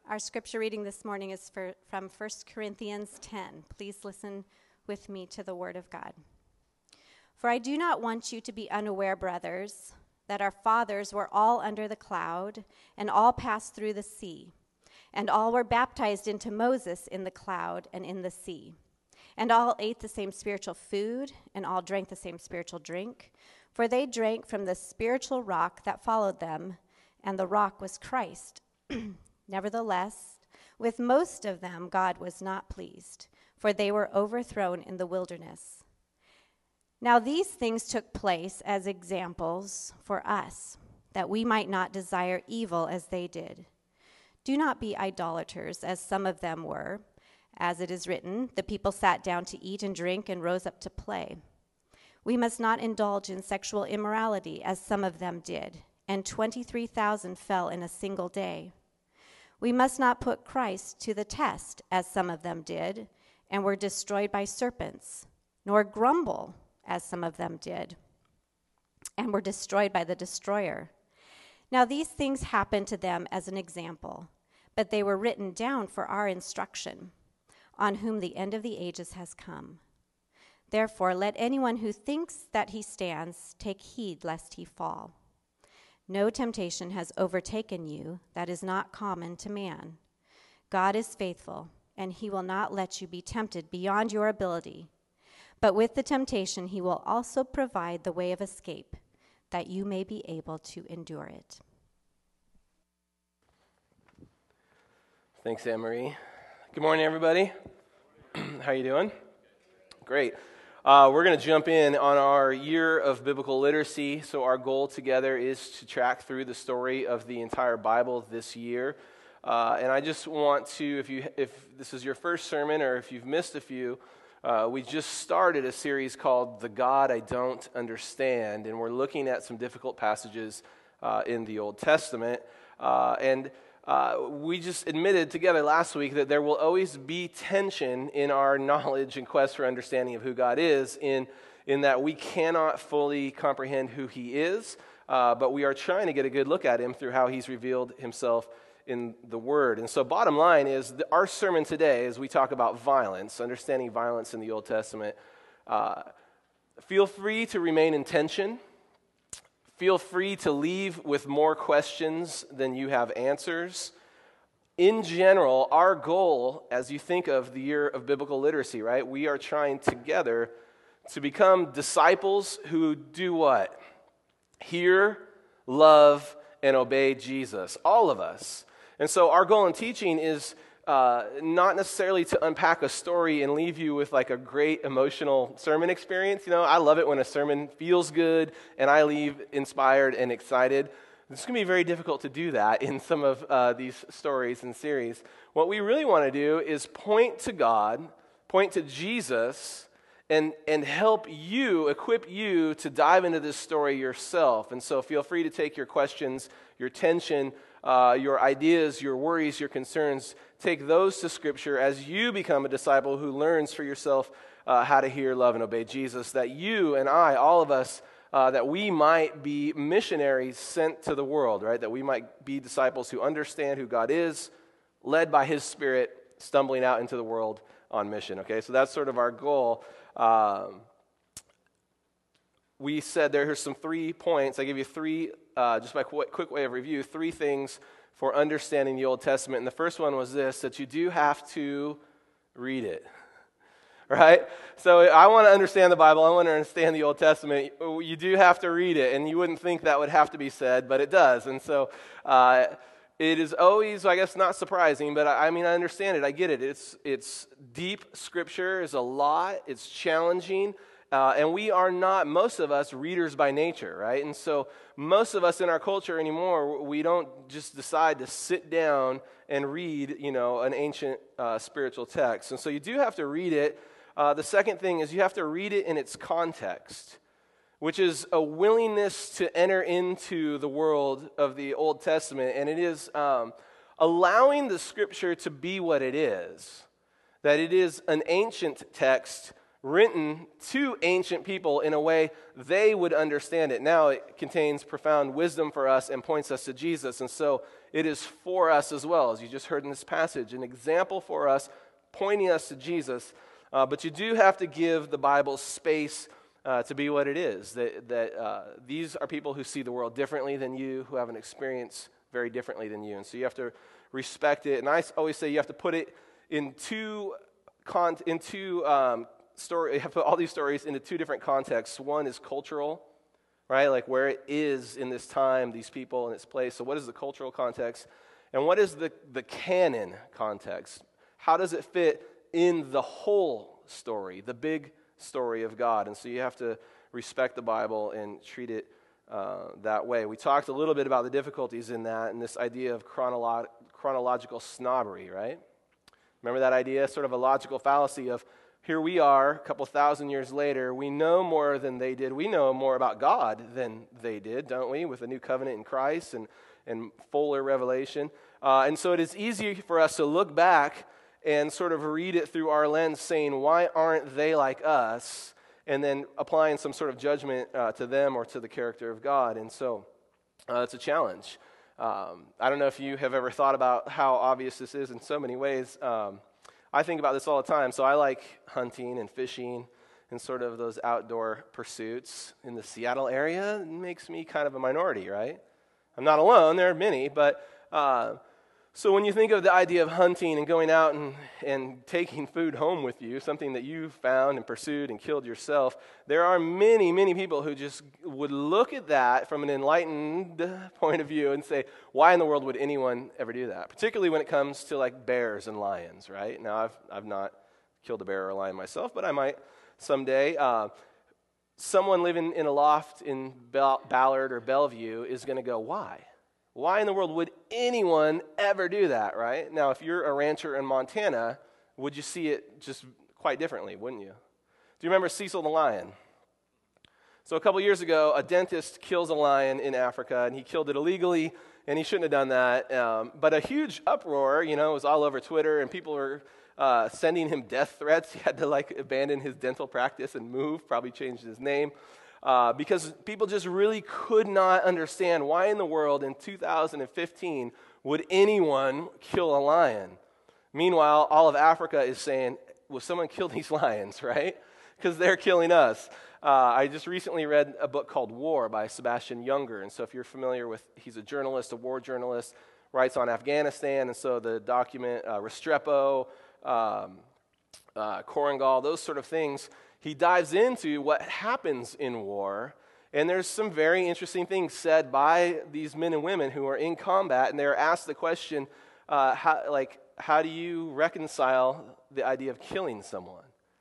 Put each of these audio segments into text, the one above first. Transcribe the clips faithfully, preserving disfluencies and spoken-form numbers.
Our scripture reading this morning is for, from First Corinthians ten. Please listen with me to the word of God. For I do not want you to be unaware, brothers, that our fathers were all under the cloud, and all passed through the sea, and all were baptized into Moses in the cloud and in the sea. And all ate the same spiritual food, and all drank the same spiritual drink, for they drank from the spiritual rock that followed them, and the rock was Christ. Nevertheless, with most of them God was not pleased, for they were overthrown in the wilderness. Now these things took place as examples for us, that we might not desire evil as they did. Do not be idolaters, as some of them were. As it is written, the people sat down to eat and drink and rose up to play. We must not indulge in sexual immorality, as some of them did, and twenty-three thousand fell in a single day. We must not put Christ to the test, as some of them did, and were destroyed by serpents, nor grumble, as some of them did, and were destroyed by the destroyer. Now these things happened to them as an example, but they were written down for our instruction, on whom the end of the ages has come. Therefore, let anyone who thinks that he stands take heed lest he fall. No temptation has overtaken you that is not common to man. God is faithful, and he will not let you be tempted beyond your ability. But with the temptation, he will also provide the way of escape, that you may be able to endure it. Thanks, Anne-Marie. Good morning, everybody. How you doing? Great. Uh, we're going to jump in on our year of biblical literacy. So our goal together is to track through the story of the entire Bible this year. Uh, and I just want to, if you, if this is your first sermon or if you've missed a few, uh, we just started a series called The God I Don't Understand. And we're looking at some difficult passages uh, in the Old Testament. Uh, and Uh, we just admitted together last week that there will always be tension in our knowledge and quest for understanding of who God is, in, in that we cannot fully comprehend who he is, uh, but we are trying to get a good look at him through how he's revealed himself in the Word. And so bottom line is that our sermon today, as we talk about violence, understanding violence in the Old Testament, uh, feel free to remain in tension. Feel free to leave with more questions than you have answers. In general, our goal, as you think of the year of biblical literacy, right, we are trying together to become disciples who do what? Hear, love, and obey Jesus. All of us. And so our goal in teaching is Uh, not necessarily to unpack a story and leave you with like a great emotional sermon experience. You know, I love it when a sermon feels good and I leave inspired and excited. It's going to be very difficult to do that in some of uh, these stories and series. What we really want to do is point to God, point to Jesus, and, and help you, equip you to dive into this story yourself. And so feel free to take your questions, your tension, uh, your ideas, your worries, your concerns. Take those to Scripture as you become a disciple who learns for yourself uh, how to hear, love, and obey Jesus, that you and I, all of us, uh, that we might be missionaries sent to the world, right? That we might be disciples who understand who God is, led by his Spirit, stumbling out into the world on mission, okay? So that's sort of our goal. Um, we said there are some three points. I give you three, uh, just by quick, quick way of review, three things for understanding the Old Testament. And the first one was this, that you do have to read it, right? So I want to understand the Bible. I want to understand the Old Testament. You do have to read it, and you wouldn't think that would have to be said, but it does. And so uh, it is always, I guess, not surprising, but I, I mean, I understand it. I get it. It's, it's deep Scripture. It's a lot. It's challenging. Uh, and we are not, most of us, readers by nature, right? And so most of us in our culture anymore, we don't just decide to sit down and read, you know, an ancient uh, spiritual text. And so you do have to read it. Uh, the second thing is you have to read it in its context, which is a willingness to enter into the world of the Old Testament. And it is um, allowing the Scripture to be what it is, that it is an ancient text written to ancient people in a way they would understand it. Now it contains profound wisdom for us and points us to Jesus. And so it is for us as well, as you just heard in this passage, an example for us, pointing us to Jesus. Uh, but you do have to give the Bible space uh, to be what it is, that, that uh, these are people who see the world differently than you, who have an experience very differently than you. And so you have to respect it. And I always say you have to put it in two, con- in two um, story, you have to put all these stories into two different contexts. One is cultural, right? Like where it is in this time, these people in its place. So what is the cultural context? And what is the, the canon context? How does it fit in the whole story, the big story of God? And so you have to respect the Bible and treat it uh, that way. We talked a little bit about the difficulties in that and this idea of chronolo- chronological snobbery, right? Remember that idea? Sort of a logical fallacy of here we are, a couple thousand years later, we know more than they did. We know more about God than they did, don't we, with the new covenant in Christ and, and fuller revelation. Uh, and so it is easy for us to look back and sort of read it through our lens, saying, why aren't they like us? And then applying some sort of judgment uh, to them or to the character of God. And so uh, it's a challenge. Um, I don't know if you have ever thought about how obvious this is in so many ways. Um, I think about this all the time. So I like hunting and fishing and sort of those outdoor pursuits. In the Seattle area, it makes me kind of a minority, right? I'm not alone. There are many, but... Uh, So when you think of the idea of hunting and going out and, and taking food home with you, something that you found and pursued and killed yourself, there are many, many people who just would look at that from an enlightened point of view and say, why in the world would anyone ever do that? Particularly when it comes to like bears and lions, right? Now, I've, I've not killed a bear or a lion myself, but I might someday. Uh, someone living in a loft in Bell- Ballard or Bellevue is going to go, why? Why in the world would anyone ever do that, right? Now, if you're a rancher in Montana, would you see it just quite differently, wouldn't you? Do you remember Cecil the lion? So a couple years ago, a dentist kills a lion in Africa, and he killed it illegally, and he shouldn't have done that. Um, but a huge uproar, you know, was all over Twitter, and people were uh, sending him death threats. He had to, like, abandon his dental practice and move, probably changed his name. Uh, because people just really could not understand why in the world in two thousand fifteen would anyone kill a lion. Meanwhile, all of Africa is saying, will someone kill these lions, right? Because they're killing us. Uh, I just recently read a book called War by Sebastian Junger. And so if you're familiar with, he's a journalist, a war journalist, writes on Afghanistan. And so the document uh, Restrepo, um, uh, Korengal, those sort of things, he dives into what happens in war, and there's some very interesting things said by these men and women who are in combat, and they're asked the question, uh, how, like, how do you reconcile the idea of killing someone?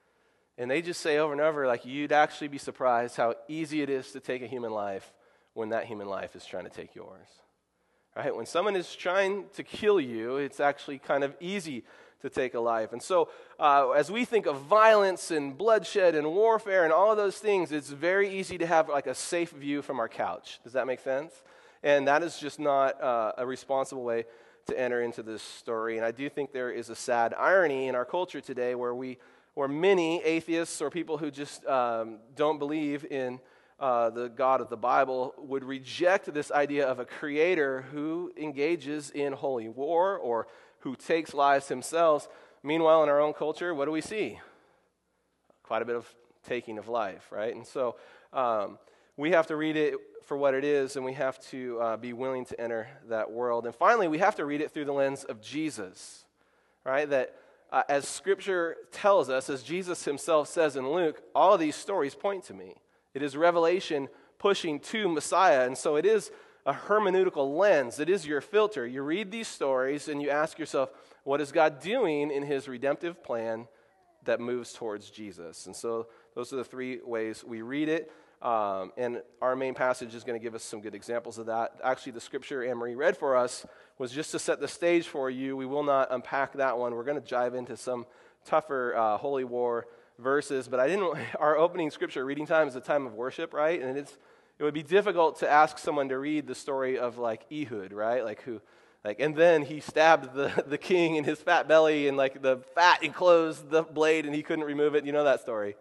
And they just say over and over, like, you'd actually be surprised how easy it is to take a human life when that human life is trying to take yours. Right? When someone is trying to kill you, it's actually kind of easy to take a life. And so uh, as we think of violence and bloodshed and warfare and all of those things, it's very easy to have like a safe view from our couch. Does that make sense? And that is just not uh, a responsible way to enter into this story. And I do think there is a sad irony in our culture today where we, where many atheists or people who just um, don't believe in uh, the God of the Bible would reject this idea of a creator who engages in holy war or who takes lives himself. Meanwhile, in our own culture, what do we see? Quite a bit of taking of life, right? And so um, we have to read it for what it is, and we have to uh, be willing to enter that world. And finally, we have to read it through the lens of Jesus, right? That uh, as Scripture tells us, as Jesus himself says in Luke, all of these stories point to me. It is Revelation pushing to Messiah, and so it is a hermeneutical lens. It is your filter. You read these stories and you ask yourself, what is God doing in his redemptive plan that moves towards Jesus? And so those are the three ways we read it. Um, and our main passage is going to give us some good examples of that. Actually, the scripture Anne-Marie read for us was just to set the stage for you. We will not unpack that one. We're going to dive into some tougher uh, Holy War verses. But I didn't. Our opening scripture reading time is a time of worship, right? And it's It would be difficult to ask someone to read the story of like Ehud, right? Like who, like, and then he stabbed the, the king in his fat belly, and like the fat enclosed the blade, and he couldn't remove it. You know that story.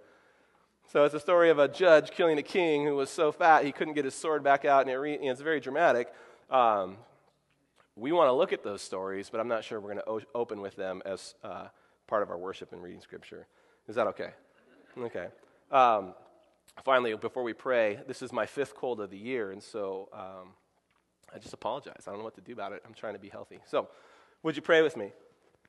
So it's a story of a judge killing a king who was so fat he couldn't get his sword back out, and it re, you know, it's very dramatic. Um, we want to look at those stories, but I'm not sure we're going to o- open with them as uh, part of our worship and reading Scripture. Is that okay? Okay. Um, finally, before we pray, this is my fifth cold of the year, and so um, I just apologize. I don't know what to do about it. I'm trying to be healthy. So, would you pray with me?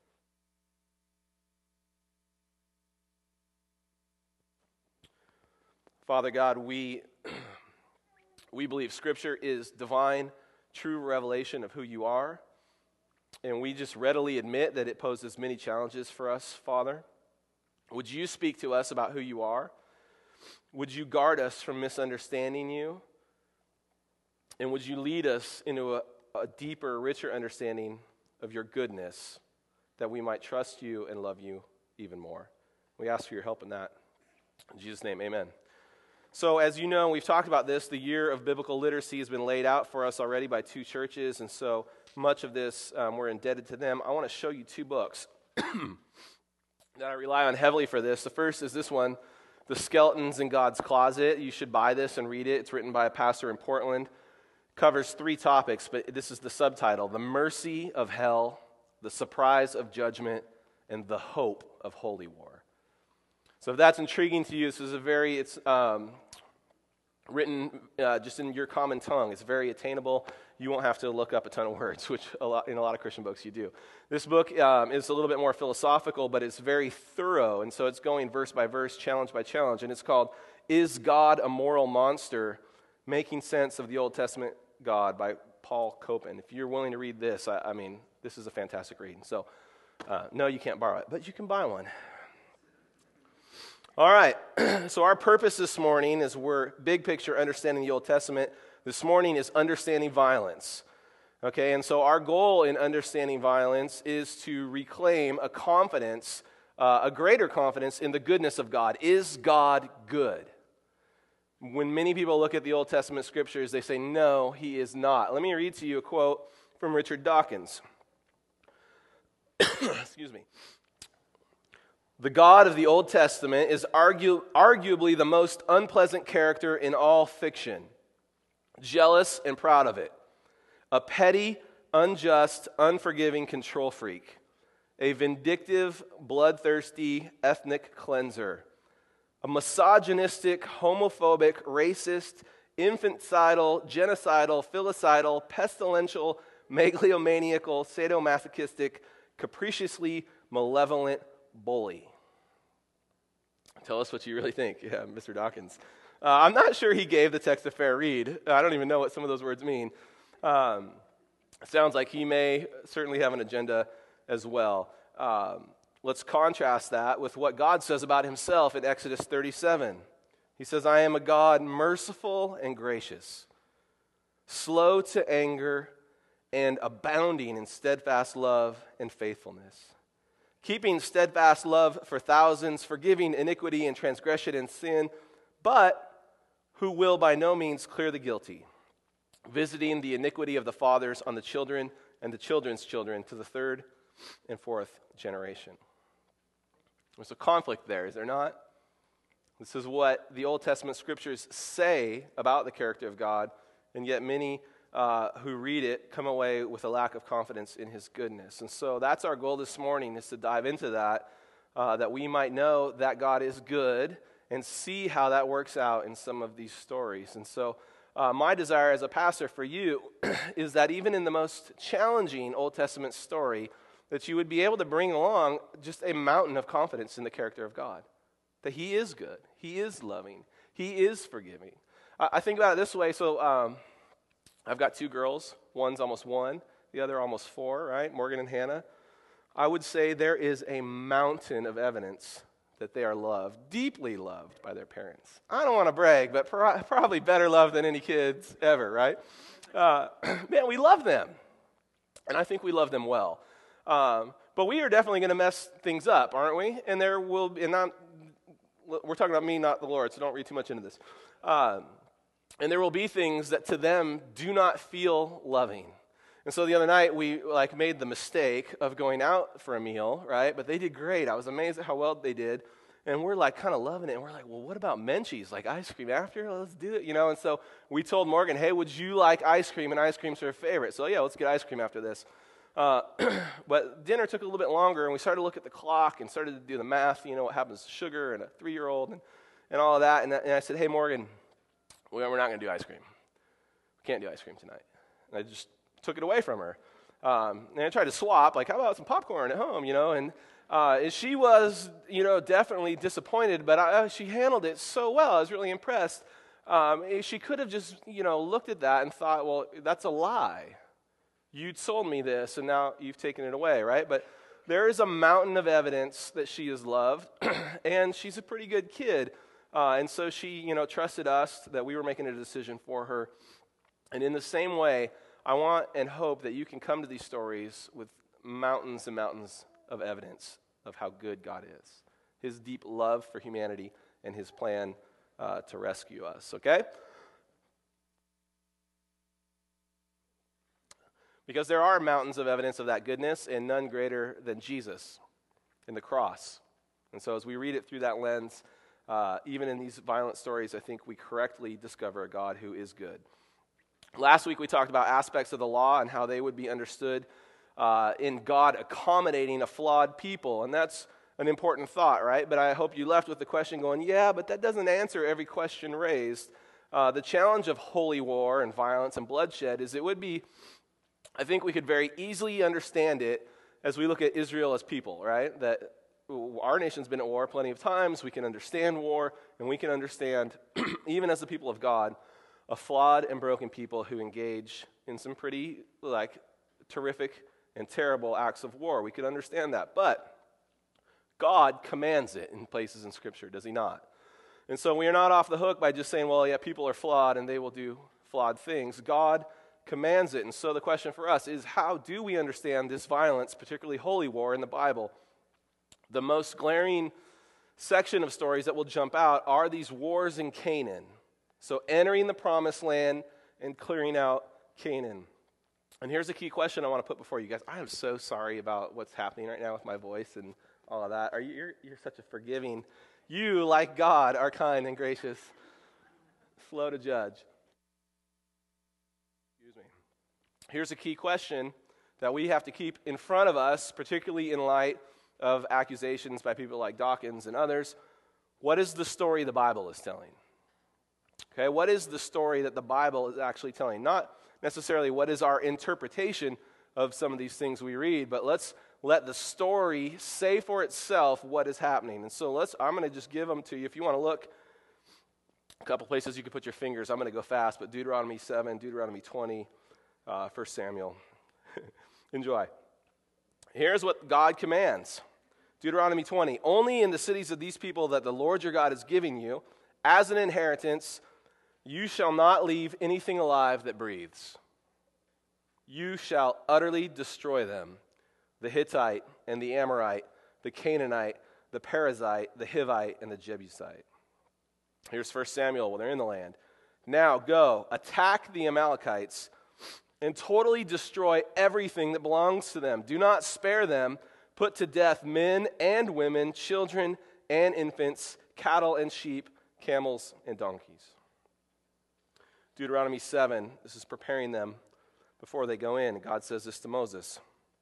Father God, we we believe Scripture is divine, true revelation of who you are, and we just readily admit that it poses many challenges for us, Father. Would you speak to us about who you are? Would you guard us from misunderstanding you? And would you lead us into a, a deeper, richer understanding of your goodness, that we might trust you and love you even more? We ask for your help in that. In Jesus' name, amen. So as you know, we've talked about this. The year of biblical literacy has been laid out for us already by two churches, and so much of this um, we're indebted to them. I want to show you two books that I rely on heavily for this. The first is this one, The Skeletons in God's Closet. You should buy this and read it. It's written by a pastor in Portland. Covers three topics, but this is the subtitle: The Mercy of Hell, The Surprise of Judgment, and The Hope of Holy War. So if that's intriguing to you, this is a very, it's um, written uh, just in your common tongue. It's very attainable. You won't have to look up a ton of words, which a lot, in a lot of Christian books you do. This book um, is a little bit more philosophical, but it's very thorough, and so it's going verse by verse, challenge by challenge, and it's called Is God a Moral Monster? Making Sense of the Old Testament God by Paul Copan. If you're willing to read this, I, I mean, this is a fantastic read. So, uh, no, you can't borrow it, but you can buy one. All right, so our purpose this morning is we're big picture understanding the Old Testament. This morning is understanding violence. Okay, and so our goal in understanding violence is to reclaim a confidence, uh, a greater confidence in the goodness of God. Is God good? When many people look at the Old Testament scriptures, they say, no, he is not. Let me read to you a quote from Richard Dawkins. Excuse me. The God of the Old Testament is argue, arguably the most unpleasant character in all fiction, jealous and proud of it, a petty, unjust, unforgiving control freak, a vindictive, bloodthirsty ethnic cleanser, a misogynistic, homophobic, racist, infanticidal, genocidal, filicidal, pestilential, megalomaniacal, sadomasochistic, capriciously malevolent bully. Tell us what you really think. Yeah, Mister Dawkins. Uh, I'm not sure he gave the text a fair read. I don't even know what some of those words mean. Um, sounds like he may certainly have an agenda as well. Um, let's contrast that with what God says about himself in Exodus thirty-seven. He says, I am a God merciful and gracious, slow to anger, and abounding in steadfast love and faithfulness, keeping steadfast love for thousands, forgiving iniquity and transgression and sin, but who will by no means clear the guilty, visiting the iniquity of the fathers on the children and the children's children to the third and fourth generation. There's a conflict there, is there not? This is what the Old Testament scriptures say about the character of God, and yet many uh, who read it come away with a lack of confidence in his goodness. And so that's our goal this morning, is to dive into that, uh, that we might know that God is good and see how that works out in some of these stories. And so uh, my desire as a pastor for you is that even in the most challenging Old Testament story, that you would be able to bring along just a mountain of confidence in the character of God, that he is good, he is loving, he is forgiving. I, I think about it this way. So um, I've got two girls. One's almost one, the other almost four, right? Morgan and Hannah. I would say there is a mountain of evidence that they are loved, deeply loved by their parents. I don't want to brag, but pro- probably better loved than any kids ever, right? Uh, man, we love them, and I think we love them well. Um, but we are definitely going to mess things up, aren't we? And there will be, and not, we're talking about me, not the Lord, so don't read too much into this. Um, and there will be things that to them do not feel loving. And so the other night we like made the mistake of going out for a meal, right? But they did great. I was amazed at how well they did. And we're like kind of loving it. And we're like, well, what about Menchie's? Like ice cream after? Let's do it, you know? And so we told Morgan, hey, would you like ice cream? And ice cream's her favorite. So yeah, let's get ice cream after this. Uh, but dinner took a little bit longer, and we started to look at the clock and started to do the math, you know, what happens to sugar and a three-year-old and, and all of that. And, and I said, hey, Morgan, we're not going to do ice cream. We can't do ice cream tonight. And I just took it away from her. Um, and I tried to swap, like, how about some popcorn at home, you know? And Uh, and she was, you know, definitely disappointed, but I, she handled it so well. I was really impressed. Um, she could have just, you know, looked at that and thought, well, that's a lie. You'd sold me this, and now you've taken it away, right? But there is a mountain of evidence that she is loved, and she's a pretty good kid. Uh, and so she, you know, trusted us that we were making a decision for her. And in the same way, I want and hope that you can come to these stories with mountains and mountains of evidence of how good God is, his deep love for humanity, and his plan uh, to rescue us, okay? Because there are mountains of evidence of that goodness, and none greater than Jesus and the cross. And so as we read it through that lens, uh, even in these violent stories, I think we correctly discover a God who is good. Last week we talked about aspects of the law and how they would be understood Uh, in God accommodating a flawed people. And that's an important thought, right? But I hope you left with the question going, yeah, but that doesn't answer every question raised. Uh, the challenge of holy war and violence and bloodshed is it would be, I think we could very easily understand it as we look at Israel as people, right? That our nation's been at war plenty of times. We can understand war, and we can understand, even as the people of God, a flawed and broken people who engage in some pretty, like, terrific and terrible acts of war. We could understand that. But God commands it in places in Scripture, does he not? And so we are not off the hook by just saying, well, yeah, people are flawed and they will do flawed things. God commands it. And so the question for us is, how do we understand this violence, particularly holy war in the Bible? The most glaring section of stories that will jump out are these wars in Canaan. So entering the promised land and clearing out Canaan. And here's a key question I want to put before you guys. I am so sorry about what's happening right now with my voice and all of that. Are you, you're, you're such a forgiving. You, like God, are kind and gracious, slow to judge. Excuse me. Here's a key question that we have to keep in front of us, particularly in light of accusations by people like Dawkins and others. What is the story the Bible is telling? Okay, what is the story that the Bible is actually telling? Not necessarily what is our interpretation of some of these things we read, but let's let the story say for itself what is happening. And so let's, I'm going to just give them to you. If you want to look, a couple places you can put your fingers. I'm going to go fast, but Deuteronomy seven, Deuteronomy twenty, uh, First Samuel. Enjoy. Here's what God commands. Deuteronomy twenty, only in the cities of these people that the Lord your God is giving you, as an inheritance, you shall not leave anything alive that breathes. You shall utterly destroy them, the Hittite and the Amorite, the Canaanite, the Perizzite, the Hivite, and the Jebusite. Here's First Samuel when they're in the land. Now go, attack the Amalekites, and totally destroy everything that belongs to them. Do not spare them. Put to death men and women, children and infants, cattle and sheep, camels and donkeys. Deuteronomy seven, this is preparing them before they go in. God says this to Moses.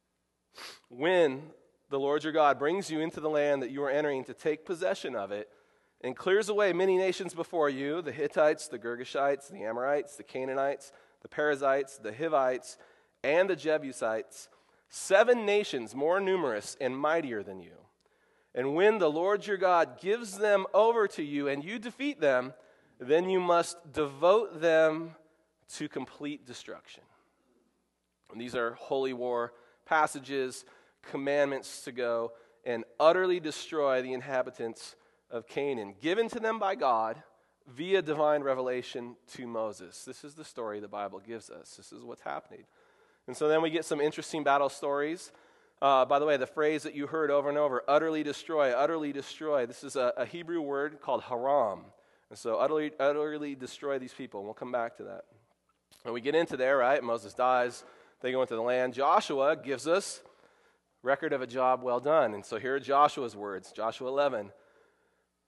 When the Lord your God brings you into the land that you are entering to take possession of it, and clears away many nations before you, the Hittites, the Girgashites, the Amorites, the Canaanites, the Perizzites, the Hivites, and the Jebusites, seven nations more numerous and mightier than you. And when the Lord your God gives them over to you and you defeat them, then you must devote them to complete destruction. And these are holy war passages, commandments to go and utterly destroy the inhabitants of Canaan, given to them by God via divine revelation to Moses. This is the story the Bible gives us. This is what's happening. And so then we get some interesting battle stories. Uh, by the way, the phrase that you heard over and over, utterly destroy, utterly destroy, this is a, a Hebrew word called haram. And so utterly, utterly destroy these people. And we'll come back to that. And we get into there, right? Moses dies. They go into the land. Joshua gives us record of a job well done. And so here are Joshua's words. Joshua eleven.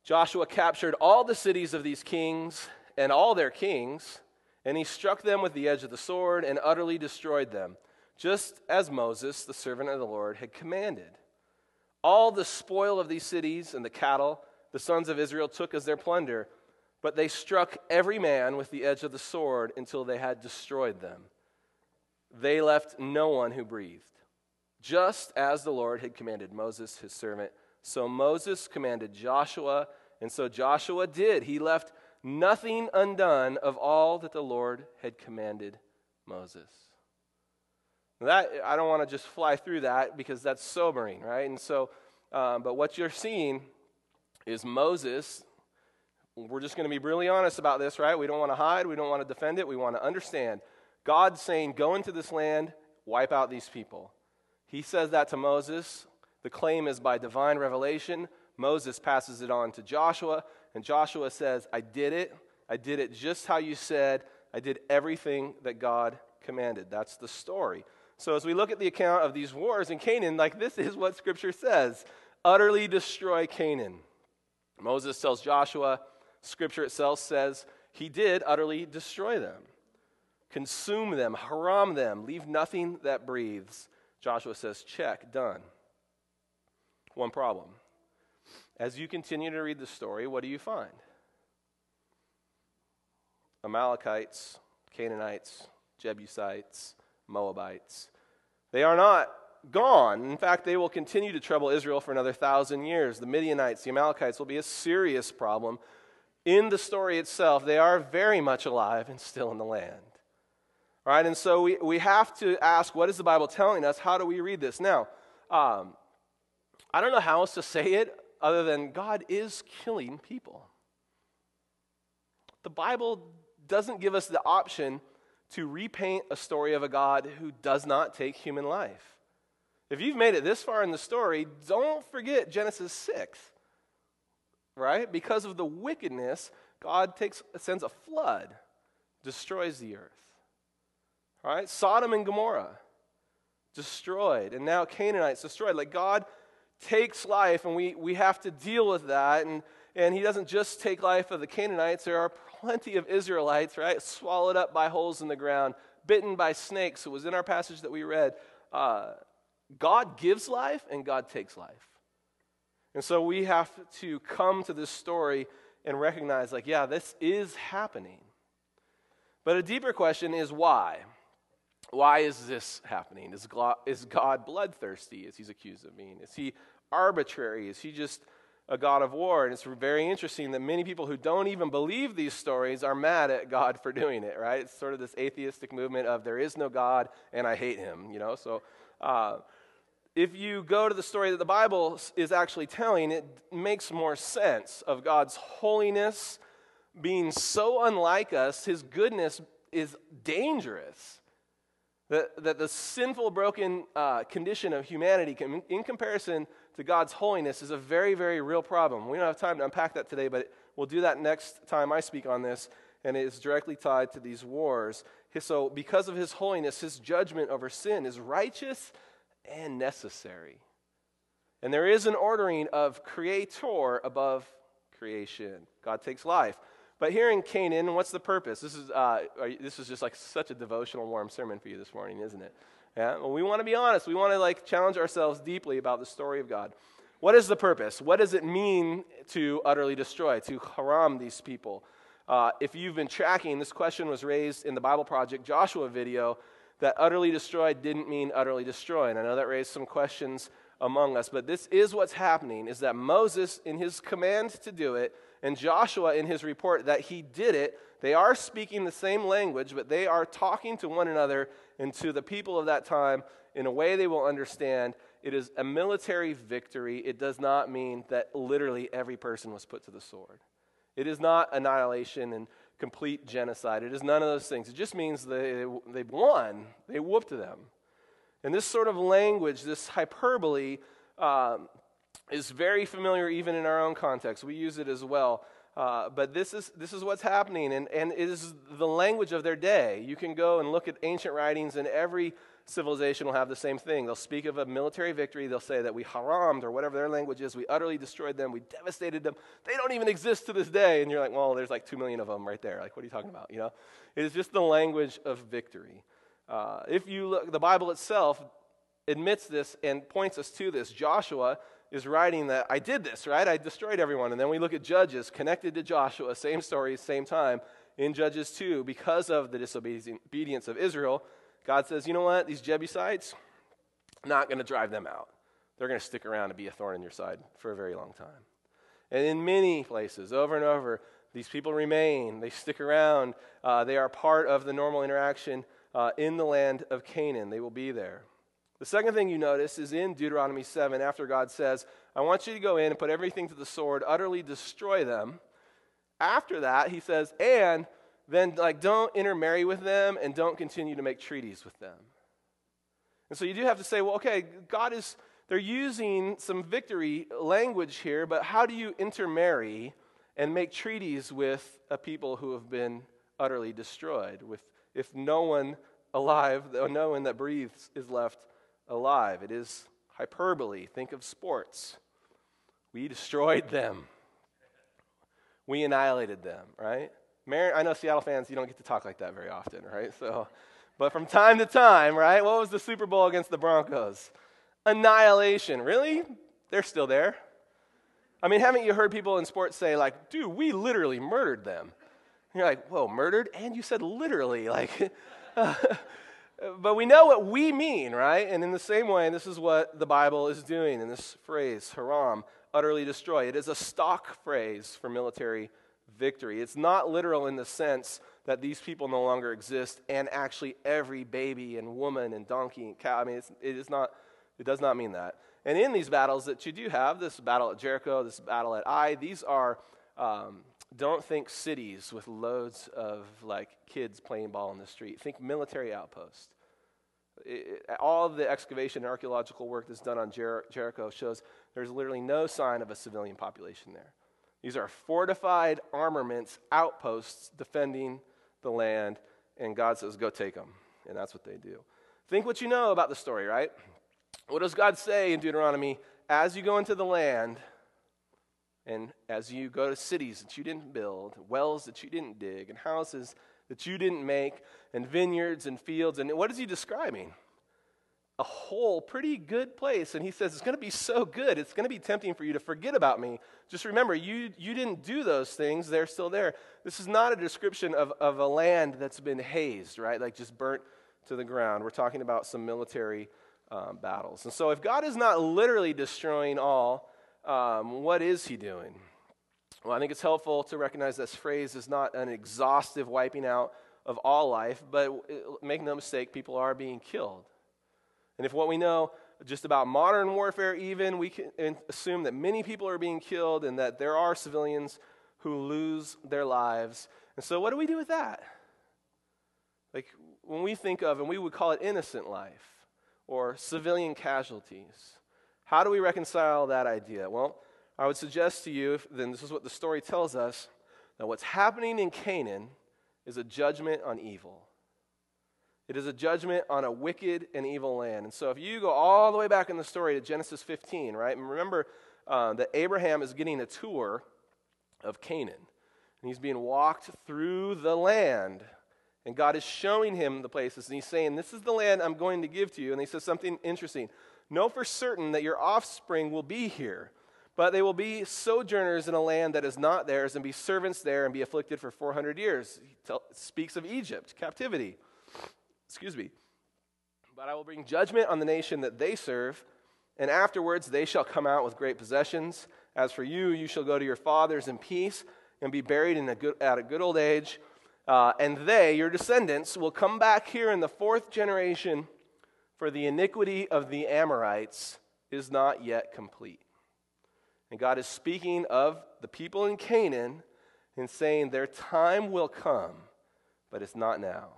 Joshua captured all the cities of these kings and all their kings, and he struck them with the edge of the sword and utterly destroyed them, just as Moses, the servant of the Lord, had commanded. All the spoil of these cities and the cattle the sons of Israel took as their plunder, but they struck every man with the edge of the sword until they had destroyed them. They left no one who breathed. Just as the Lord had commanded Moses, his servant, so Moses commanded Joshua, and so Joshua did. He left nothing undone of all that the Lord had commanded Moses. That, I don't want to just fly through that because that's sobering, right? And so, um, but what you're seeing is Moses. We're just going to be really honest about this, right? We don't want to hide. We don't want to defend it. We want to understand. God's saying, go into this land, wipe out these people. He says that to Moses. The claim is by divine revelation. Moses passes it on to Joshua, and Joshua says, I did it. I did it just how you said. I did everything that God commanded. That's the story. So as we look at the account of these wars in Canaan, like this is what Scripture says. Utterly destroy Canaan. Moses tells Joshua, Scripture itself says he did utterly destroy them. Consume them, haram them, leave nothing that breathes. Joshua says, check, done. One problem. As you continue to read the story, what do you find? Amalekites, Canaanites, Jebusites, Moabites. They are not gone. In fact, they will continue to trouble Israel for another thousand years. The Midianites, the Amalekites will be a serious problem. In the story itself, they are very much alive and still in the land. All right, and so we, we have to ask, what is the Bible telling us? How do we read this? Now, um, I don't know how else to say it other than God is killing people. The Bible doesn't give us the option to repaint a story of a God who does not take human life. If you've made it this far in the story, don't forget Genesis six, right? Because of the wickedness, God takes sends a flood, destroys the earth. All right? Sodom and Gomorrah, destroyed. And now Canaanites, destroyed. Like God takes life, and we, we have to deal with that. And, and he doesn't just take life of the Canaanites. There are plenty of Israelites, right? Swallowed up by holes in the ground, bitten by snakes. It was in our passage that we read. Uh, God gives life, and God takes life. And so we have to come to this story and recognize, like, yeah, this is happening. But a deeper question is why? Why is this happening? Is God, is God bloodthirsty, as he's accused of being? Is he arbitrary? Is he just a God of war? And it's very interesting that many people who don't even believe these stories are mad at God for doing it, right? It's sort of this atheistic movement of there is no God and I hate him, you know? So uh, if you go to the story that the Bible is actually telling, it makes more sense of God's holiness being so unlike us. His goodness is dangerous. That, that the sinful, broken uh, condition of humanity can, in comparison to God's holiness is a very, very real problem. We don't have time to unpack that today, but we'll do that next time I speak on this, and it is directly tied to these wars. So because of his holiness, his judgment over sin is righteous and necessary. And there is an ordering of creator above creation. God takes life. But here in Canaan, what's the purpose? This is uh, this is just like such a devotional, warm sermon for you this morning, isn't it? Yeah. Well, we want to be honest. We want to like challenge ourselves deeply about the story of God. What is the purpose? What does it mean to utterly destroy, to haram these people? Uh, if you've been tracking, this question was raised in the Bible Project Joshua video that utterly destroyed didn't mean utterly destroy. And I know that raised some questions among us, but this is what's happening, is that Moses, in his command to do it, and Joshua, in his report that he did it, they are speaking the same language, but they are talking to one another and to the people of that time in a way they will understand. It is a military victory. It does not mean that literally every person was put to the sword. It is not annihilation and complete genocide. It is none of those things. It just means they, they won. They whooped them. And this sort of language, this hyperbole, um, is very familiar even in our own context. We use it as well. Uh, but this is this is what's happening, and, and it is the language of their day. You can go and look at ancient writings, and every civilization will have the same thing. They'll speak of a military victory. They'll say that we harammed, or whatever their language is, we utterly destroyed them, we devastated them. They don't even exist to this day. And you're like, well, there's like two million of them right there. Like, what are you talking about? You know, it is just the language of victory. Uh, if you look, the Bible itself admits this and points us to this. Joshua is writing that I did this, right? I destroyed everyone. And then we look at Judges connected to Joshua, same story, same time. In Judges two, because of the disobedience of Israel, God says, you know what? These Jebusites, not going to drive them out. They're going to stick around and be a thorn in your side for a very long time. And in many places, over and over, these people remain. They stick around. Uh, they are part of the normal interaction uh, in the land of Canaan. They will be there. The second thing you notice is in Deuteronomy seven, after God says, I want you to go in and put everything to the sword, utterly destroy them. After that, he says, and then like don't intermarry with them and don't continue to make treaties with them. And so you do have to say, well, okay, God is, they're using some victory language here, but how do you intermarry and make treaties with a people who have been utterly destroyed? With if no one alive, no one that breathes is left alive. It is hyperbole. Think of sports. We destroyed them. We annihilated them, right? Mar- I know Seattle fans, you don't get to talk like that very often, right? So, but from time to time, right? What was the Super Bowl against the Broncos? Annihilation. Really? They're still there. I mean, haven't you heard people in sports say, like, dude, we literally murdered them? And you're like, whoa, murdered? And you said literally, like... But we know what we mean, right? And in the same way, this is what the Bible is doing in this phrase, haram, utterly destroy. It is a stock phrase for military victory. It's not literal in the sense that these people no longer exist and actually every baby and woman and donkey and cow. I mean, it's, it is not, it does not mean that. And in these battles that you do have, this battle at Jericho, this battle at Ai, these are, um, don't think cities with loads of like kids playing ball in the street. Think military outposts. It, it, all the excavation and archaeological work that's done on Jer- Jericho shows there's literally no sign of a civilian population there. These are fortified armaments, outposts defending the land, and God says, go take them. And that's what they do. Think what you know about the story, right? What does God say in Deuteronomy? As you go into the land, and as you go to cities that you didn't build, wells that you didn't dig, and houses that you didn't make, and vineyards and fields, and what is he describing? A whole pretty good place. And he says, it's going to be so good, it's going to be tempting for you to forget about me. Just remember, you you didn't do those things, they're still there. This is not a description of, of a land that's been hazed, right? Like just burnt to the ground. We're talking about some military um, battles. And so if God is not literally destroying all, um, what is he doing? Well, I think it's helpful to recognize this phrase is not an exhaustive wiping out of all life, but make no mistake, people are being killed. And if what we know just about modern warfare even, we can assume that many people are being killed and that there are civilians who lose their lives. And so what do we do with that? Like when we think of, and we would call it innocent life or civilian casualties, how do we reconcile that idea? Well, I would suggest to you, then this is what the story tells us, that what's happening in Canaan is a judgment on evil. It is a judgment on a wicked and evil land. And so if you go all the way back in the story to Genesis fifteen, right, and remember uh, that Abraham is getting a tour of Canaan. And he's being walked through the land. And God is showing him the places. And he's saying, this is the land I'm going to give to you. And he says something interesting. Know for certain that your offspring will be here. But they will be sojourners in a land that is not theirs and be servants there and be afflicted for four hundred years. He tell, speaks of Egypt, captivity. Excuse me. But I will bring judgment on the nation that they serve, and afterwards they shall come out with great possessions. As for you, you shall go to your fathers in peace and be buried in a good, at a good old age. Uh, and they, your descendants, will come back here in the fourth generation, for the iniquity of the Amorites is not yet complete. And God is speaking of the people in Canaan and saying their time will come, but it's not now.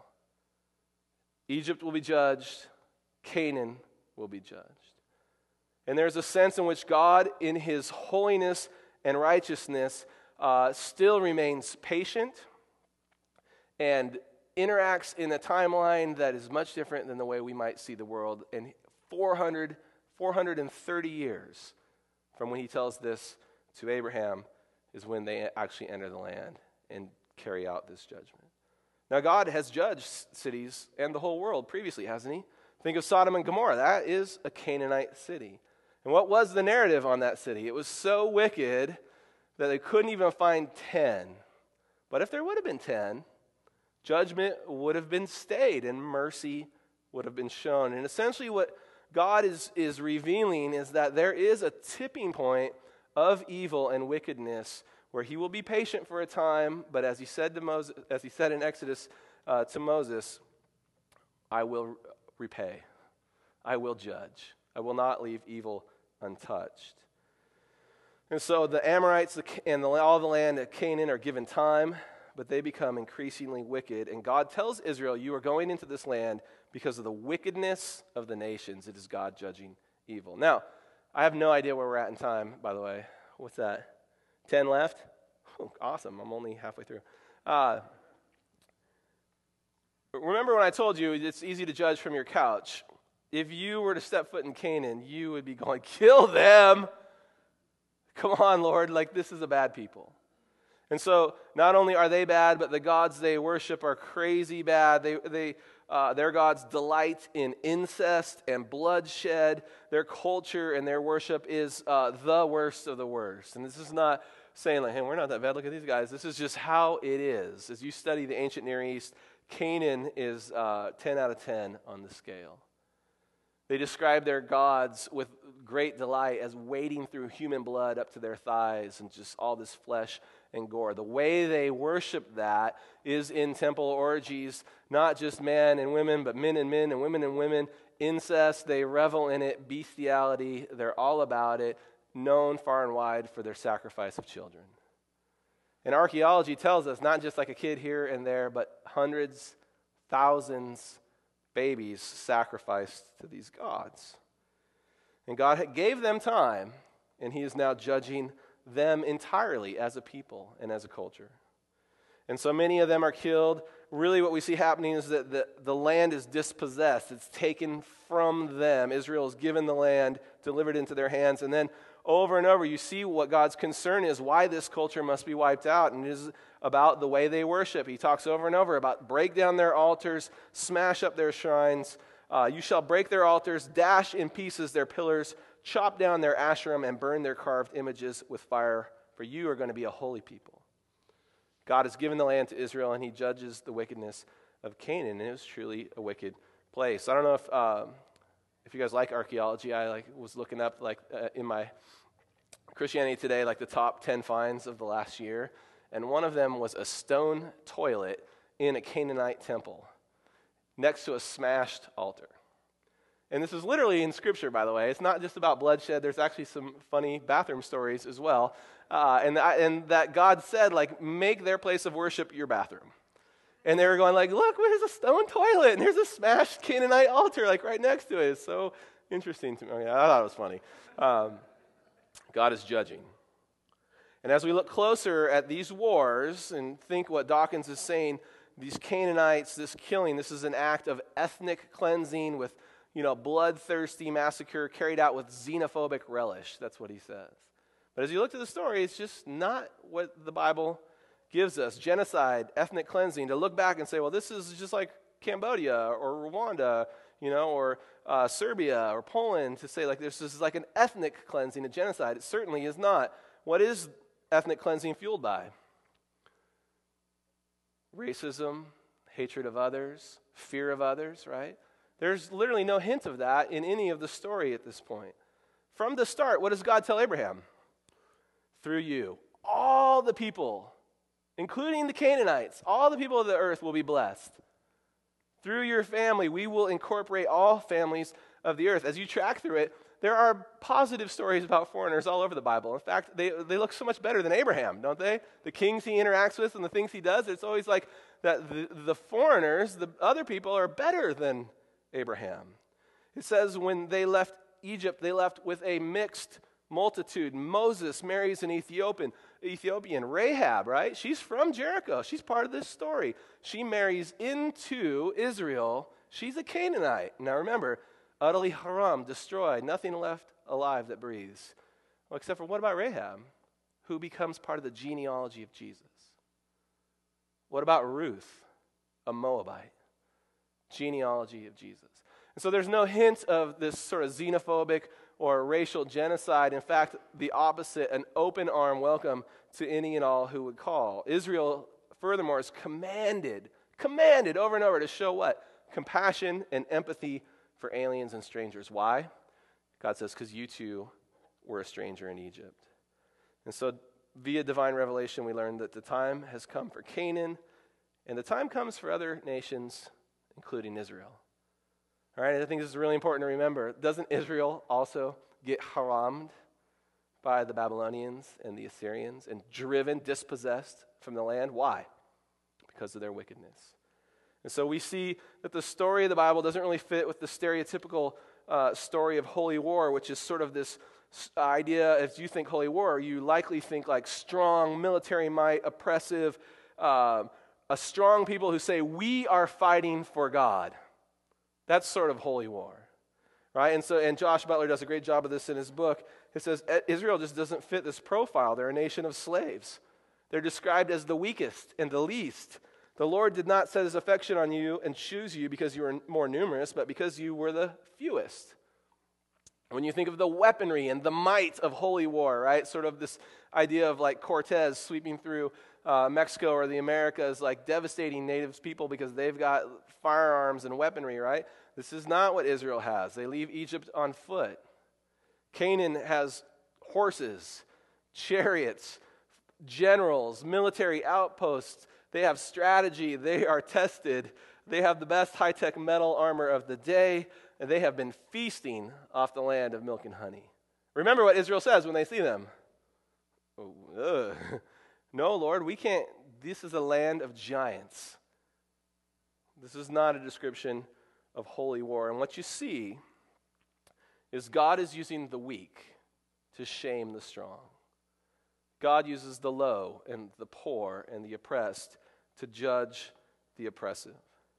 Egypt will be judged. Canaan will be judged. And there's a sense in which God, in his holiness and righteousness, uh, still remains patient and interacts in a timeline that is much different than the way we might see the world. And four hundred, four hundred thirty years from when he tells this to Abraham is when they actually enter the land and carry out this judgment. Now, God has judged cities and the whole world previously, hasn't he? Think of Sodom and Gomorrah. That is a Canaanite city. And what was the narrative on that city? It was so wicked that they couldn't even find ten. But if there would have been ten, judgment would have been stayed and mercy would have been shown. And essentially what God is, is revealing is that there is a tipping point of evil and wickedness where he will be patient for a time, but as he said to Moses, as he said in Exodus uh, to Moses, I will repay. I will judge. I will not leave evil untouched. And so the Amorites and the, all the land of Canaan are given time, but they become increasingly wicked. And God tells Israel, you are going into this land because of the wickedness of the nations. It is God judging evil. Now, I have no idea where we're at in time, by the way. What's that? Ten left? Oh, awesome. I'm only halfway through. Uh, remember when I told you it's easy to judge from your couch? If you were to step foot in Canaan, you would be going, kill them. Come on, Lord, like this is a bad people. And so not only are they bad, but the gods they worship are crazy bad. They, they, uh, their gods delight in incest and bloodshed. Their culture and their worship is uh, the worst of the worst. And this is not saying like, hey, we're not that bad. Look at these guys. This is just how it is. As you study the ancient Near East, Canaan is uh, ten out of ten on the scale. They describe their gods with great delight as wading through human blood up to their thighs and just all this flesh and gore. The way they worship that is in temple orgies, not just men and women, but men and men and women and women. Incest, they revel in it. Bestiality, they're all about it, known far and wide for their sacrifice of children. And archaeology tells us not just like a kid here and there, but hundreds, thousands, babies sacrificed to these gods. And God gave them time, and he is now judging them entirely as a people and as a culture. And so many of them are killed. Really what we see happening is that the, the land is dispossessed. It's taken from them. Israel is given the land, delivered into their hands, and then over and over you see what God's concern is, why this culture must be wiped out, and it is about the way they worship. He talks over and over about break down their altars, smash up their shrines. Uh, you shall break their altars, dash in pieces their pillars, chop down their Asherim, and burn their carved images with fire, for you are going to be a holy people. God has given the land to Israel, and he judges the wickedness of Canaan, and it was truly a wicked place. I don't know if um, if you guys like archaeology. I like was looking up like uh, in my Christianity Today, like the top ten finds of the last year, and one of them was a stone toilet in a Canaanite temple next to a smashed altar. And this is literally in Scripture, by the way. It's not just about bloodshed. There's actually some funny bathroom stories as well. Uh, and, and that God said, like, make their place of worship your bathroom. And they were going like, look, there's a stone toilet, and there's a smashed Canaanite altar, like, right next to it. It's so interesting to me. I, mean, I thought it was funny. Um, God is judging. And as we look closer at these wars and think what Dawkins is saying, these Canaanites, this killing, this is an act of ethnic cleansing with, you know, bloodthirsty massacre carried out with xenophobic relish. That's what he says. But as you look to the story, it's just not what the Bible gives us. Genocide, ethnic cleansing, to look back and say, well, this is just like Cambodia or Rwanda, you know, or uh, Serbia or Poland, to say like this is like an ethnic cleansing, a genocide. It certainly is not. What is ethnic cleansing fueled by? Racism, hatred of others, fear of others, right? There's literally no hint of that in any of the story at this point. From the start, what does God tell Abraham? Through you, all the people, including the Canaanites, all the people of the earth will be blessed. Through your family, we will incorporate all families of the earth. As you track through it, there are positive stories about foreigners all over the Bible. In fact, they, they look so much better than Abraham, don't they? The kings he interacts with and the things he does, it's always like that the, the foreigners, the other people, are better than Abraham. It says when they left Egypt, they left with a mixed multitude. Moses marries an Ethiopian, Ethiopian, Rahab, right? She's from Jericho. She's part of this story. She marries into Israel. She's a Canaanite. Now remember, utterly haram, destroyed, nothing left alive that breathes. Well, except for what about Rahab, who becomes part of the genealogy of Jesus? What about Ruth, a Moabite? Genealogy of Jesus. And so there's no hint of this sort of xenophobic or racial genocide. In fact, the opposite, an open arm welcome to any and all who would call. Israel, furthermore, is commanded, commanded over and over to show what? Compassion and empathy for aliens and strangers. Why? God says, because you too were a stranger in Egypt. And so via divine revelation, we learn that the time has come for Canaan, and the time comes for other nations, including Israel. All right, I think this is really important to remember. Doesn't Israel also get harammed by the Babylonians and the Assyrians and driven, dispossessed from the land? Why? Because of their wickedness. And so we see that the story of the Bible doesn't really fit with the stereotypical uh, story of holy war, which is sort of this idea, as you think holy war, you likely think like strong military might, oppressive, uh, a strong people who say, we are fighting for God. That's sort of holy war, right? And so, and Josh Butler does a great job of this in his book. He says, Israel just doesn't fit this profile. They're a nation of slaves. They're described as the weakest and the least. The Lord did not set his affection on you and choose you because you were more numerous, but because you were the fewest. When you think of the weaponry and the might of holy war, right? Sort of this idea of like Cortez sweeping through uh, Mexico or the Americas, like devastating native people because they've got firearms and weaponry, right? This is not what Israel has. They leave Egypt on foot. Canaan has horses, chariots, generals, military outposts. They have strategy. They are tested. They have the best high-tech metal armor of the day, and they have been feasting off the land of milk and honey. Remember what Israel says when they see them. Oh, no, Lord, we can't. This is a land of giants. This is not a description of holy war. And what you see is God is using the weak to shame the strong. God uses the low and the poor and the oppressed to judge the oppressive.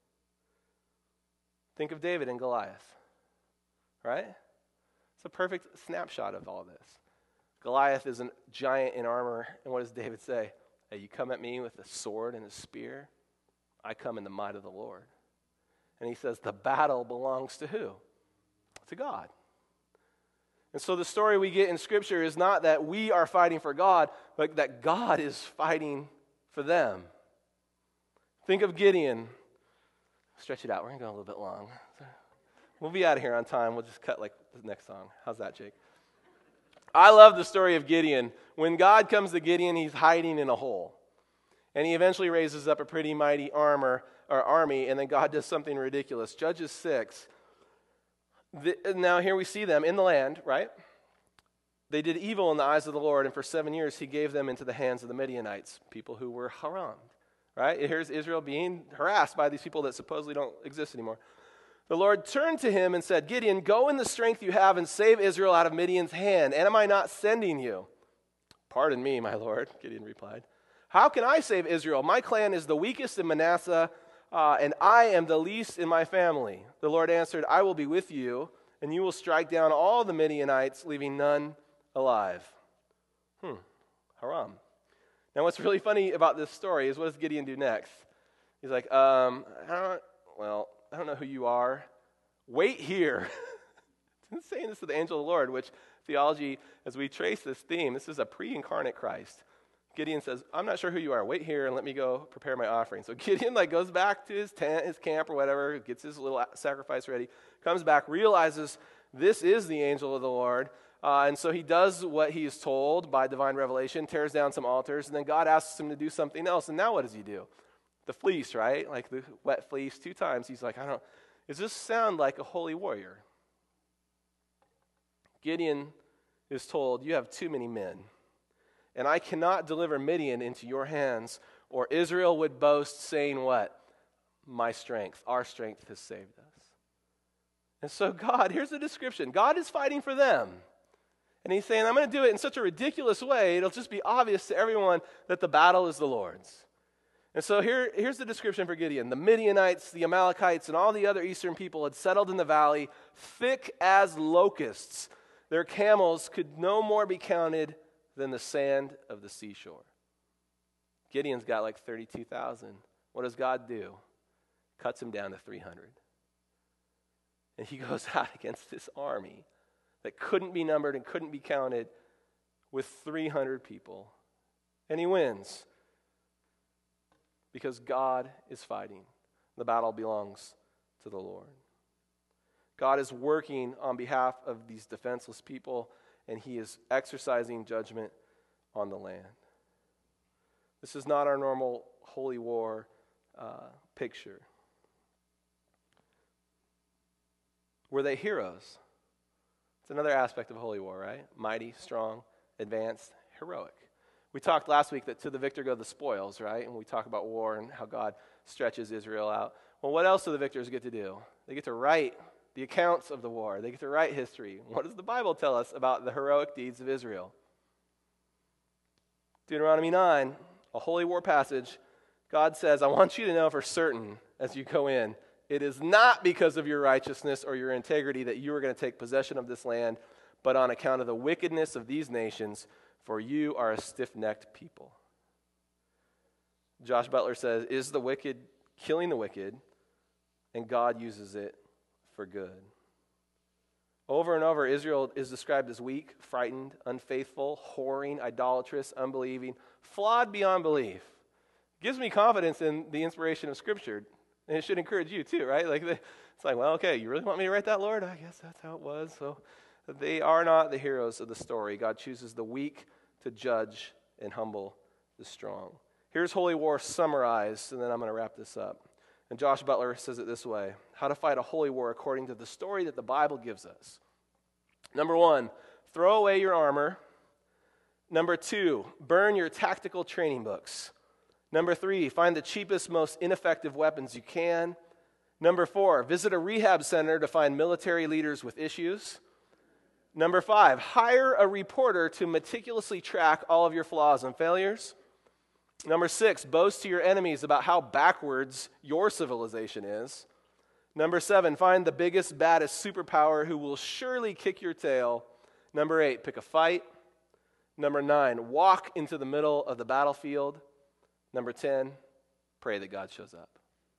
Think of David and Goliath, right? It's a perfect snapshot of all this. Goliath is a giant in armor, and what does David say? Hey, you come at me with a sword and a spear, I come in the might of the Lord. And he says the battle belongs to who? To God. And so the story we get in Scripture is not that we are fighting for God, but that God is fighting for them. Think of Gideon. Stretch it out. We're going to go a little bit long. We'll be out of here on time. We'll just cut like the next song. How's that, Jake? I love the story of Gideon. When God comes to Gideon, he's hiding in a hole. And he eventually raises up a pretty mighty armor or army, and then God does something ridiculous. Judges six. The, now here we see them in the land, right? They did evil in the eyes of the Lord, and for seven years he gave them into the hands of the Midianites, people who were haram. Right? Here's Israel being harassed by these people that supposedly don't exist anymore. The Lord turned to him and said, Gideon, go in the strength you have and save Israel out of Midian's hand. And am I not sending you? Pardon me, my Lord, Gideon replied. How can I save Israel? My clan is the weakest in Manasseh, uh, and I am the least in my family. The Lord answered, I will be with you, and you will strike down all the Midianites, leaving none alive. Hmm, haram. Now, what's really funny about this story is what does Gideon do next? He's like, um, I don't, well, I don't know who you are. Wait here. It's saying this to the angel of the Lord, which theology, as we trace this theme, this is a pre-incarnate Christ. Gideon says, I'm not sure who you are. Wait here and let me go prepare my offering. So Gideon like goes back to his tent, his camp or whatever, gets his little sacrifice ready, comes back, realizes this is the angel of the Lord. Uh, and so he does what he is told by divine revelation, tears down some altars, and then God asks him to do something else. And now what does he do? The fleece, right? Like the wet fleece two times. He's like, I don't, does this sound like a holy warrior? Gideon is told, you have too many men, and I cannot deliver Midian into your hands, or Israel would boast, saying what? My strength, our strength has saved us. And so God, here's the description. God is fighting for them. And he's saying, I'm going to do it in such a ridiculous way, it'll just be obvious to everyone that the battle is the Lord's. And so here, here's the description for Gideon. The Midianites, the Amalekites, and all the other eastern people had settled in the valley, thick as locusts. Their camels could no more be counted than the sand of the seashore. Gideon's got like thirty-two thousand. What does God do? Cuts him down to three hundred. And he goes out against this army that couldn't be numbered and couldn't be counted with three hundred people. And he wins. Because God is fighting. The battle belongs to the Lord. God is working on behalf of these defenseless people, and he is exercising judgment on the land. This is not our normal holy war uh, picture. Were they heroes? It's another aspect of holy war, right? Mighty, strong, advanced, heroic. We talked last week that to the victor go the spoils, right? And we talk about war and how God stretches Israel out. Well, what else do the victors get to do? They get to write the accounts of the war. They get to write history. What does the Bible tell us about the heroic deeds of Israel? Deuteronomy nine, a holy war passage. God says, I want you to know for certain as you go in, it is not because of your righteousness or your integrity that you are going to take possession of this land, but on account of the wickedness of these nations, for you are a stiff-necked people. Josh Butler says, is the wicked killing the wicked, and God uses it for good. Over and over, Israel is described as weak, frightened, unfaithful, whoring, idolatrous, unbelieving, flawed beyond belief. Gives me confidence in the inspiration of Scripture, and it should encourage you too, right? Like it's like, well, okay, you really want me to write that, Lord? I guess that's how it was. So they are not the heroes of the story. God chooses the weak to judge and humble the strong. Here's holy war summarized, and then I'm going to wrap this up. And Josh Butler says it this way: how to fight a holy war according to the story that the Bible gives us. Number one, throw away your armor. Number two, burn your tactical training books. Number three, find the cheapest, most ineffective weapons you can. Number four, visit a rehab center to find military leaders with issues. Number five, hire a reporter to meticulously track all of your flaws and failures. Number six, boast to your enemies about how backwards your civilization is. Number seven, find the biggest, baddest superpower who will surely kick your tail. Number eight, pick a fight. Number nine, walk into the middle of the battlefield. Number ten, pray that God shows up.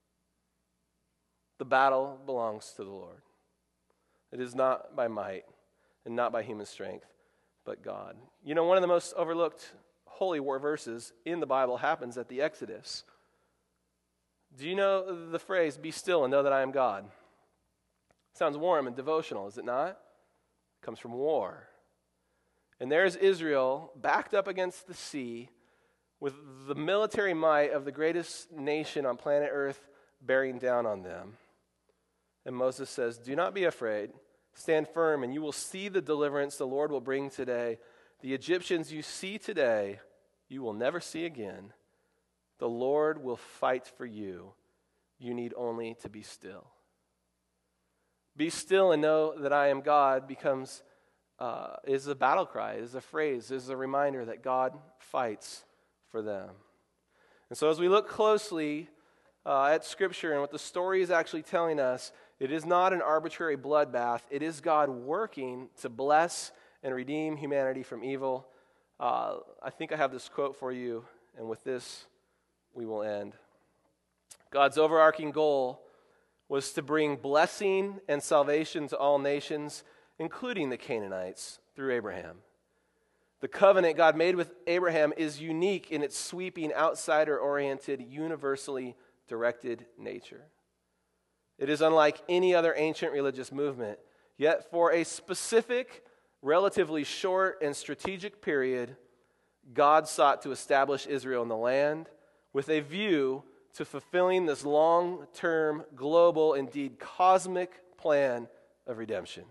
The battle belongs to the Lord. It is not by might and not by human strength, but God. You know, one of the most overlooked holy war verses in the Bible happens at the Exodus. Do you know the phrase, be still and know that I am God? Sounds warm and devotional, is it not? It comes from war. And there's Israel backed up against the sea with the military might of the greatest nation on planet Earth bearing down on them. And Moses says, do not be afraid. Stand firm, and you will see the deliverance the Lord will bring today. The Egyptians you see today, you will never see again. The Lord will fight for you. You need only to be still. Be still and know that I am God becomes uh, is a battle cry, is a phrase, is a reminder that God fights for them. And so as we look closely uh, at Scripture and what the story is actually telling us, it is not an arbitrary bloodbath. It is God working to bless and redeem humanity from evil. Uh, I think I have this quote for you, and with this, we will end. God's overarching goal was to bring blessing and salvation to all nations, including the Canaanites, through Abraham. The covenant God made with Abraham is unique in its sweeping, outsider-oriented, universally directed nature. It is unlike any other ancient religious movement, yet for a specific, relatively short and strategic period, God sought to establish Israel in the land with a view to fulfilling this long-term, global, indeed cosmic plan of redemption.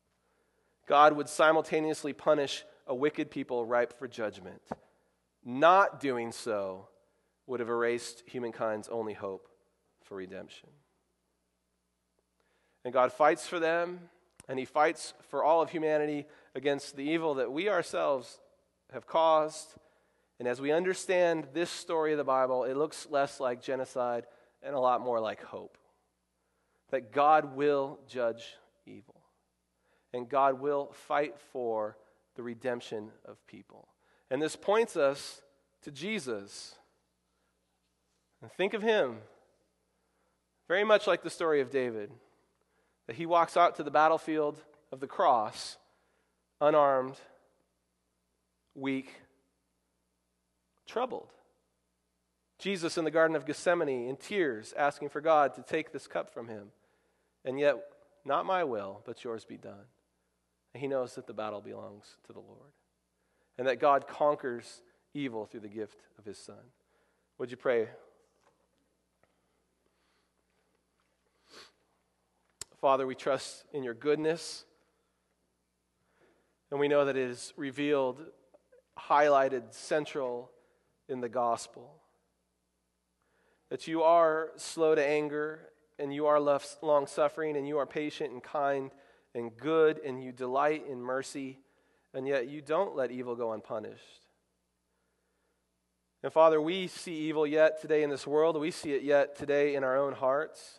God would simultaneously punish a wicked people ripe for judgment. Not doing so would have erased humankind's only hope for redemption. And God fights for them, And he fights for all of humanity against the evil that we ourselves have caused. And as we understand this story of the Bible, it looks less like genocide and a lot more like hope. That God will judge evil. And God will fight for the redemption of people. And this points us to Jesus. And think of him very much like the story of David. That he walks out to the battlefield of the cross, unarmed, weak, troubled. Jesus in the Garden of Gethsemane in tears, asking for God to take this cup from him. And yet, not my will, but yours be done. And he knows that the battle belongs to the Lord. And that God conquers evil through the gift of his Son. Would you pray? Father, we trust in your goodness. And we know that it is revealed, highlighted, central in the gospel. That you are slow to anger, and you are long-suffering, and you are patient and kind and good, and you delight in mercy, and yet you don't let evil go unpunished. And Father, we see evil yet today in this world. We see it yet today in our own hearts.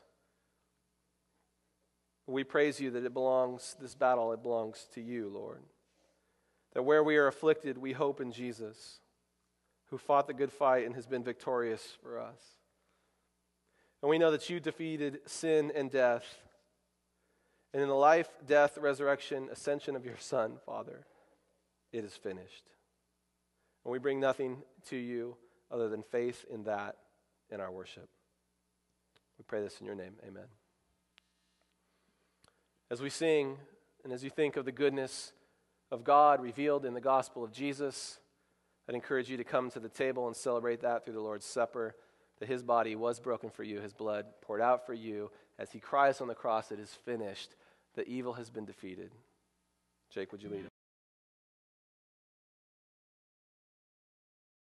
We praise you that it belongs, this battle, it belongs to you, Lord. That where we are afflicted, we hope in Jesus, who fought the good fight and has been victorious for us. And we know that you defeated sin and death. And in the life, death, resurrection, ascension of your Son, Father, it is finished. And we bring nothing to you other than faith in that in our worship. We pray this in your name. Amen. As we sing and as you think of the goodness of God revealed in the gospel of Jesus, I'd encourage you to come to the table and celebrate that through the Lord's Supper, that his body was broken for you, his blood poured out for you. As he cries on the cross, it is finished. The evil has been defeated. Jake, would you lead us?